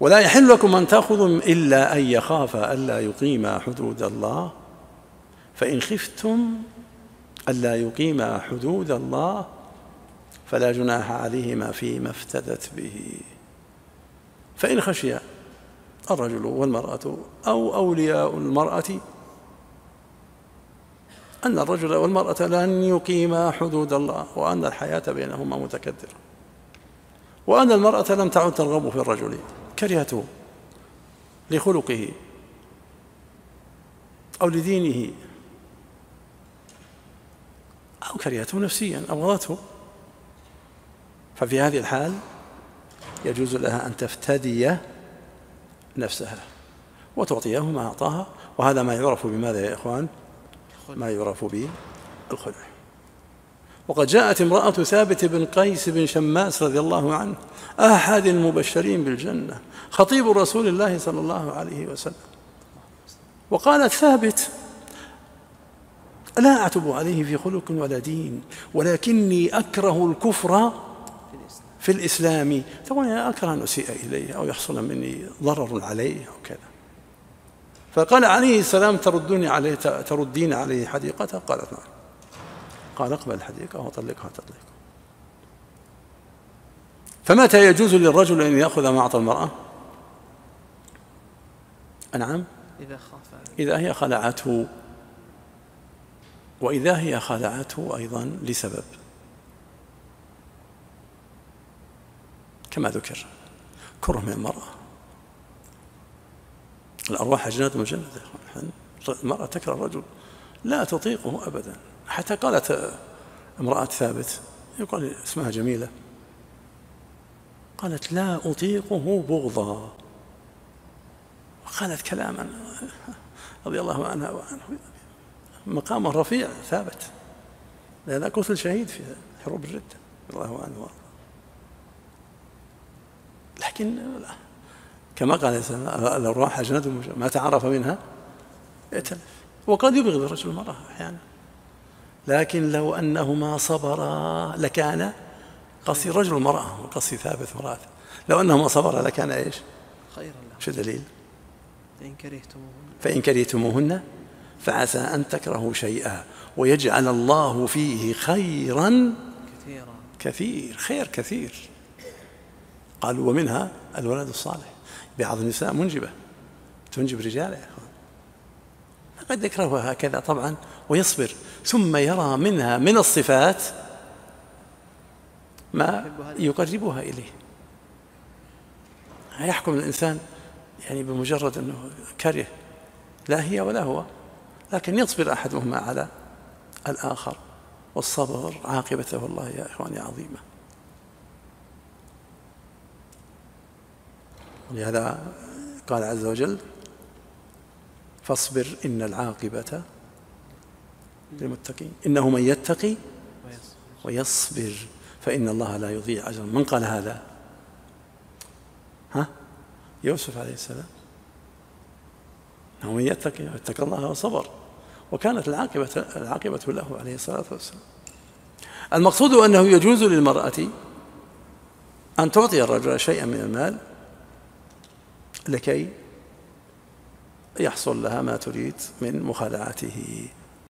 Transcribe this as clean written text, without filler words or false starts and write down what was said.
ولا يحل لكم أن تأخذوا إلا أن يخاف ألا يقيما حدود الله، فإن خفتم ألا يقيما حدود الله فلا جناح عليهما فيما افتدت به. فإن خشي الرجل والمرأة أو أولياء المرأة أن الرجل والمرأة لن يقيما حدود الله، وأن الحياة بينهما متكدرة، وأن المرأة لم تعد ترغب في الرجل، كرهته لخلقه أو لدينه أو كرهته نفسيا أبغضته، ففي هذه الحال يجوز لها أن تفتدي نفسها وتعطيه ما أعطاها. وهذا ما يعرف بماذا يا إخوان؟ ما يعرف بالخلع. وقد جاءت امرأة ثابت بن قيس بن شماس رضي الله عنه أحد المبشرين بالجنة، خطيب رسول الله صلى الله عليه وسلم، وقالت ثابت: لا أعتب عليه في خلق ولا دين، ولكني أكره الكفر في الإسلام. تقول أنا أكره أن أسيء إليه أو يحصل مني ضرر عليه أو كذا. فقال عليه السلام: تردين عليه حديقته؟ قالت: نعم. قال: اقبل الحديقة وطلقها تطليقا. فمتى يجوز للرجل أن يأخذ ما أعطى المرأة؟ نعم، إذا هي خلعته، وإذا هي خلعته أيضا لسبب كما ذكر، كره من المرأة. الأرواح أجناد مجندة، المرأة تكره الرجل لا تطيقه أبدا. حتى قالت امرأة ثابت، يقال اسمها جميلة، قالت: لا أطيقه بغضا. وقالت كلاما رضي الله عنها وعنه، مقام رفيع ثابت، لأنها قتل شهيد في حروب الردة رضي الله عنه. لكن كما قال الأرواح أجناد ما تعرف منها ائتلف. وقد يبغض الرجل المرأة أحيانا، لكن لو أنهما صبرا لكان، قصي الرجل المرأة وقصي ثابت مرأة، لو أنهما صبرا لكان إيش؟ خيرا لهم. شو الدليل؟ فإن كرهتموهن فعسى أن تكرهوا شيئا ويجعل الله فيه خيرا كثير، خير كثير. قالوا: ومنها الولد الصالح. بعض النساء منجبة تنجب رجاله يا أخوان، قد يكرهها هكذا طبعا ويصبر، ثم يرى منها من الصفات ما يقربها إليه. يحكم الإنسان يعني بمجرد أنه كره، لا هي ولا هو، لكن يصبر أحدهما على الآخر، والصبر عاقبته والله يا إخواني عظيمة. لهذا قال عز وجل: فاصبر إن العاقبة للمتقين، إنه من يتقي ويصبر فإن الله لا يضيع أجر. من قال هذا؟ يوسف عليه السلام. إنه من يتقي واتقى الله وصبر، وكانت العاقبة له عليه الصلاة والسلام. المقصود أنه يجوز للمرأة أن تعطي الرجل شيئا من المال لكي يحصل لها ما تريد من مخالعته.